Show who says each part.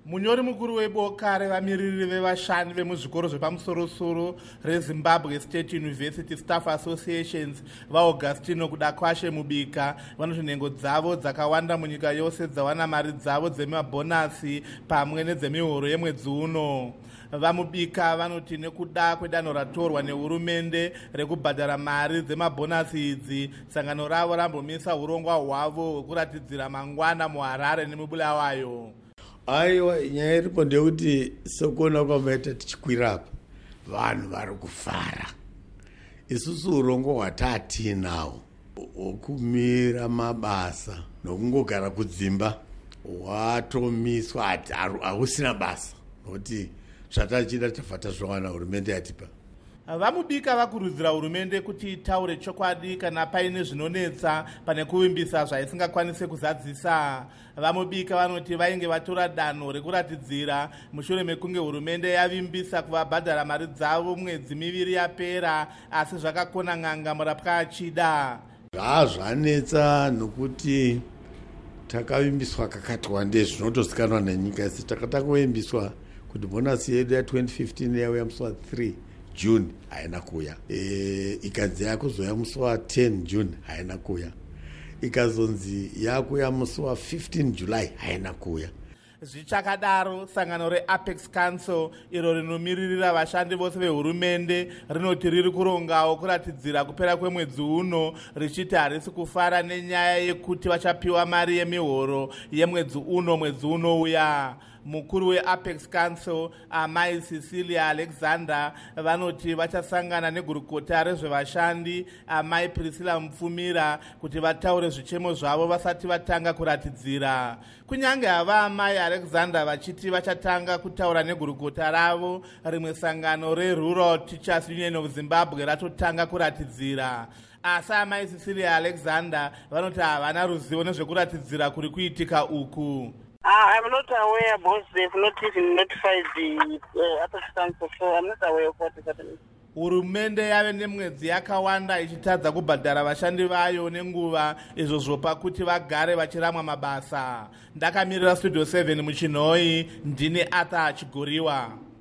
Speaker 1: Munyori mukuru weboka revamiriri vevashandi vemuzvikoro zvepamusoro-soro reZimbabwe State University Staff Associations vaAugustino kuda kwashe mubika vanoti nhengo dzavo dzakawanda munyika yose dzawana mari dzavo dzemabhonasi pamwe nedzemihoro yemwedzi uno. Vamubika vanoti nekuda kwedanho ratorwa nehurumende rekubhadhara mari dzemabhonasi idzi, sangano ravo rambomisa urongwa hwavo hwekuratidzira mangwana muHarare nemubulawayo.
Speaker 2: Aiwa, nyaya iripo ndeyekuti sekuona kwamaita tichikwira apa vanhu vari kufara. Isusu urongo hwataatinawo hwokumira mabasa nokungogara kudzimba hwatomiswa ati hausina basa, nokuti zvatachida tabva tazvawana hurumende yatipa.
Speaker 1: Vamubika vakurudzira hurumende kuti itaure chokwadi kana paine zvinonetsa pane kuvimbisa zvaisingakwanise kuzadzisa. Vamubika vanoti vainge vatora danho rekuratidzira mushure mekunge hurumende yavimbisa kuvabhadhara mari dzavo mwedzi miviri yapera, asi zvakakona n'anga murapwa achida.
Speaker 2: Zvanetsa nokuti takavimbiswa kakati wandei zvinotozikanwa nenyika yese. Takavimbiswa kuti bonasi yedu ya2015 yauya musi wa3 June haina kuya. Ikanzi yakuzoya musi wa10 June haina kuya. Ikazonzi yakuya musi wa15 July haina kuya.
Speaker 1: Zvichakadaro, sangano reApex Council iro rinomiririra vashandi vose vehurumende rinoti riri kurongawo kuratidzira kupera kwemwedzi uno, richiti harisi kufara nenyaya yekuti vachapiwa mari yemihoro yemwedzi uno mwedzi unouya. Mukuru weApex Council Amai Cecilia Alexander vanoti vachasangana negurukota rezvevashandi Amai Priscilla Mupfumira kuti vataure zvichemo zvavo vasati vatanga kuratidzira. Kunyange hava Amai Alexander vachiti vachatanga kutaura negurukota ravo, rimwe sangano reRural Teachers Union of Zimbabwe ratotanga kuratidzira. Asi Amai Cecilia Alexander vanoti havana ruzivo nezvekuratidzira kuri kuitika uku.
Speaker 3: I'm not aware because they've not even notified the Apex Council, so I'm not aware of what is happening.
Speaker 1: Hurumende yave nemwedzi yakawanda ichitadza kubhadhara vashandi vayo nenguva, izvo zvopa kuti vagare vachiramwa mabasa. Ndakamirira Studio 7 muChinoi, ndine Arthur Chigoriwa.